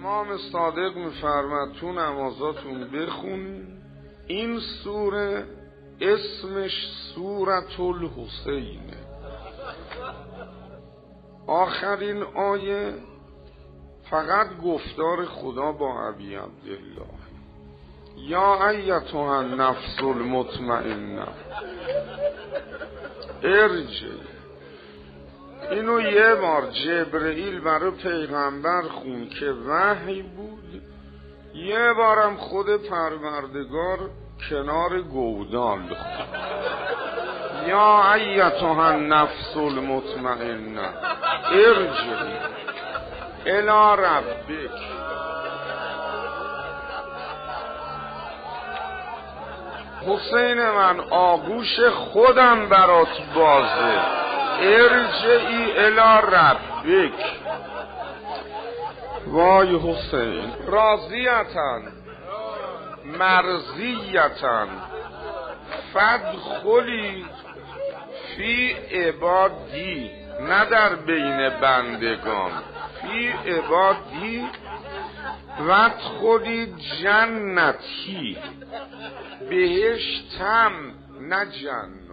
امام صادق میفرماد تو نمازاتون بخونین این سوره اسمش سورة الحسینه. آخرین آیه فقط گفتار خدا با ابی عبدالله یا ایتها النفس المطمئنه ارجعی. اینو یه بار جبرئیل برای پیغمبر خون که وحی بود، یه بارم خود پروردگار کنار گودال خون یا ایتها النفس المطمئنه ارجعی الی ربک. حسین من آغوش خودم برات بازه ارجعی الی ربک. وای حسین راضیتن مرضیتن فادخلی فی عبادی، نه در بین بندگان، فی عبادی وادخلی جنتی، بهشتم نه جنت.